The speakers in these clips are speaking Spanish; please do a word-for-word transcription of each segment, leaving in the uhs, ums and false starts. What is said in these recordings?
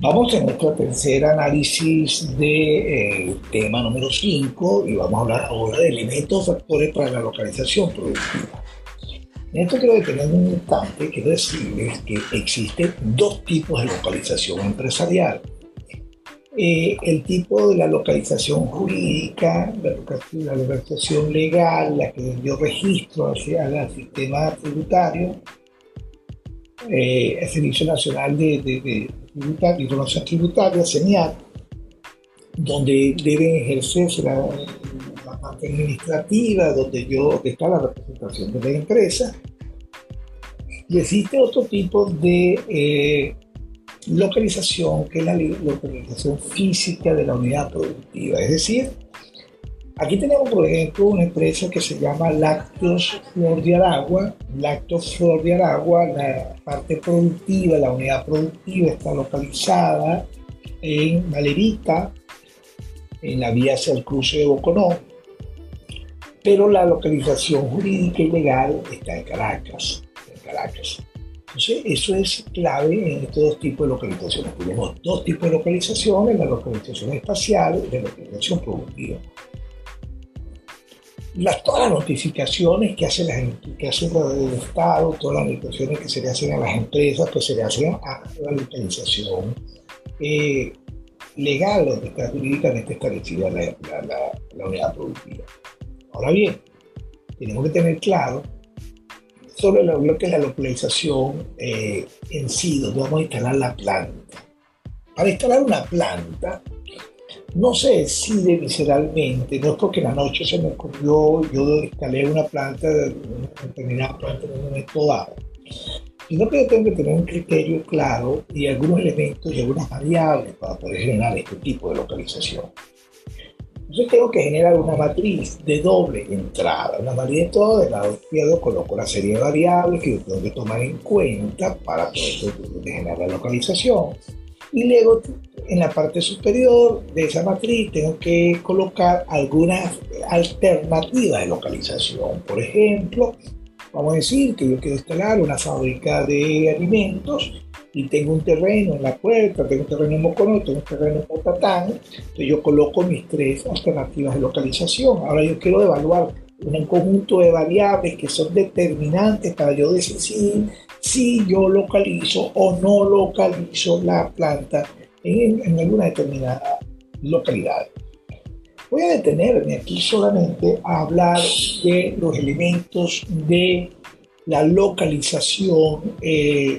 Vamos a nuestro tercer análisis de eh, tema número cinco y vamos a hablar ahora de elementos o factores para la localización productiva. En esto quiero detenerme un instante, quiero decirles que existen dos tipos de localización empresarial. Eh, el tipo de la localización jurídica, la, localización, la localización legal, la que yo registro hacia el sistema tributario, eh, el Servicio Nacional de, de, de Tributaria, Información Tributaria, SENIAT, donde deben ejercerse la, la parte administrativa, donde yo donde está la representación de la empresa. Y existe otro tipo de eh, localización, que es la localización física de la unidad productiva. Es decir, aquí tenemos, por ejemplo, una empresa que se llama Lácteos Flor de Aragua. Lácteos Flor de Aragua, la parte productiva, la unidad productiva está localizada en Malerita, en la vía hacia el cruce de Boconó, pero la localización jurídica y legal está en Caracas. En Caracas. Entonces, eso es clave en estos dos tipos de localizaciones. Tenemos dos tipos de localizaciones, la localización espacial y la localización productiva. Las, todas las notificaciones que hace, las, que hace el Estado, todas las notificaciones que se le hacen a las empresas, pues se le hacen a la localización eh, legal, donde está jurídicamente establecida la, la, la, la unidad productiva. Ahora bien, tenemos que tener claro sobre lo, lo que es la localización eh, en sí, donde vamos a instalar la planta. Para instalar una planta, no se decide visceralmente, no es porque en la noche se me ocurrió, yo instalé una planta, una determinada planta en un momento dado, sino que yo tengo que tener un criterio claro y algunos elementos y algunas variables para poder generar este tipo de localización. Entonces tengo que generar una matriz de doble entrada, una matriz de todo, del lado izquierdo coloco una serie de variables que yo tengo que tomar en cuenta para poder generar la localización. Y luego en la parte superior de esa matriz tengo que colocar algunas alternativas de localización. Por ejemplo, vamos a decir que yo quiero instalar una fábrica de alimentos y tengo un terreno en La Puerta, tengo un terreno en Mocono, tengo un terreno en Motatán. Entonces yo coloco mis tres alternativas de localización. Ahora yo quiero evaluar un conjunto de variables que son determinantes para yo decidir si yo localizo o no localizo la planta en, en alguna determinada localidad. Voy a detenerme aquí solamente a hablar de los elementos de la localización eh,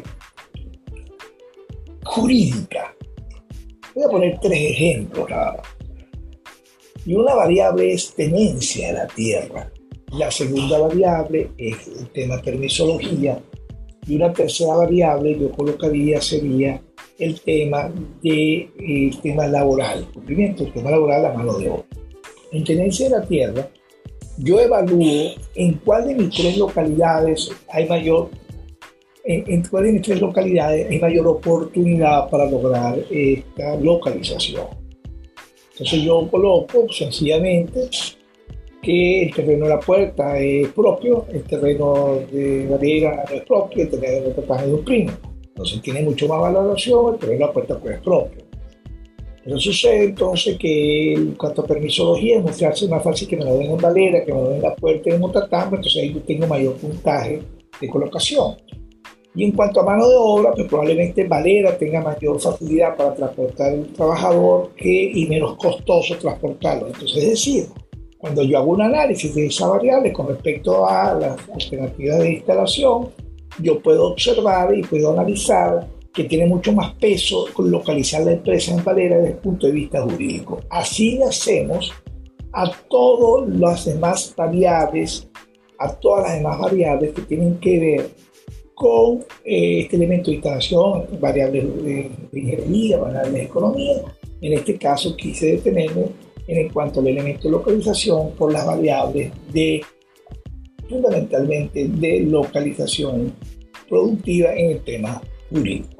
jurídica. Voy a poner tres ejemplos nada más. Y una variable es tenencia de la tierra. La segunda variable es el tema permisología. Y una tercera variable yo colocaría sería el tema, de, el tema laboral, cumplimiento del tema laboral, la mano de obra. En tenencia de la tierra, yo evalúo en cuál de mis tres localidades hay mayor, en, en cuál de mis tres localidades hay mayor oportunidad para lograr esta localización. Entonces yo coloco sencillamente que el terreno de La Puerta es propio, el terreno de Varela no es propio, el terreno de Motatán es un primo. Entonces tiene mucho más valoración, el terreno de La Puerta pues es propio. Eso sucede entonces que en cuanto a permisología es mostrarse más fácil que me lo den en Valera, que me lo den en La Puerta y en Motatán, entonces ahí yo tengo mayor puntaje de colocación. Y en cuanto a mano de obra, pues probablemente Valera tenga mayor facilidad para transportar al trabajador que, y menos costoso transportarlo. Entonces, es decir, cuando yo hago un análisis de esa variable con respecto a las alternativas de instalación, yo puedo observar y puedo analizar que tiene mucho más peso localizar la empresa en Valera desde el punto de vista jurídico. Así le hacemos a todas las demás variables, a todas las demás variables que tienen que ver con eh, este elemento de instalación, variables de, de ingeniería, variables de economía. En este caso quise detenerme en cuanto al elemento de localización por las variables de, fundamentalmente, de localización productiva en el tema jurídico.